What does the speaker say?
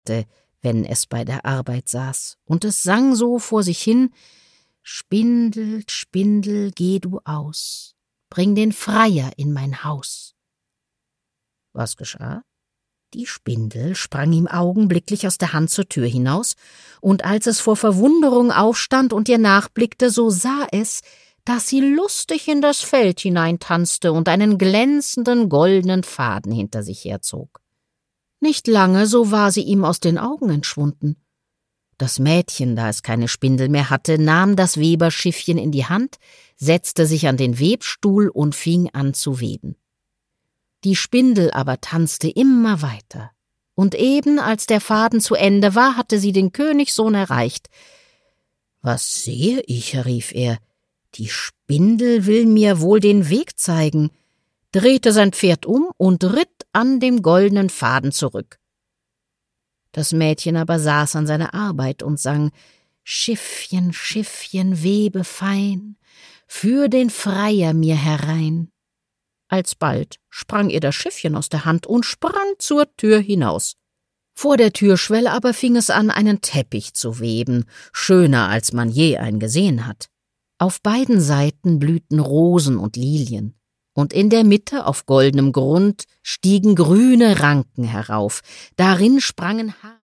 sagte, wenn es bei der Arbeit saß, und es sang so vor sich hin: »Spindel, Spindel, geh du aus, bring den Freier in mein Haus.« Was geschah? Die Spindel sprang ihm augenblicklich aus der Hand zur Tür hinaus, und als es vor Verwunderung aufstand und ihr nachblickte, so sah es, dass sie lustig in das Feld hineintanzte und einen glänzenden goldenen Faden hinter sich herzog. Nicht lange, so war sie ihm aus den Augen entschwunden. Das Mädchen, da es keine Spindel mehr hatte, nahm das Weberschiffchen in die Hand, setzte sich an den Webstuhl und fing an zu weben. Die Spindel aber tanzte immer weiter, und eben als der Faden zu Ende war, hatte sie den Königssohn erreicht. »Was sehe ich?« rief er. »Die Spindel will mir wohl den Weg zeigen«, drehte sein Pferd um und ritt an dem goldenen Faden zurück. Das Mädchen aber saß an seiner Arbeit und sang: »Schiffchen, Schiffchen, webe fein, führ den Freier mir herein.« Alsbald sprang ihr das Schiffchen aus der Hand und sprang zur Tür hinaus. Vor der Türschwelle aber fing es an, einen Teppich zu weben, schöner als man je einen gesehen hat. Auf beiden Seiten blühten Rosen und Lilien, und in der Mitte auf goldenem Grund stiegen grüne Ranken herauf, darin sprangen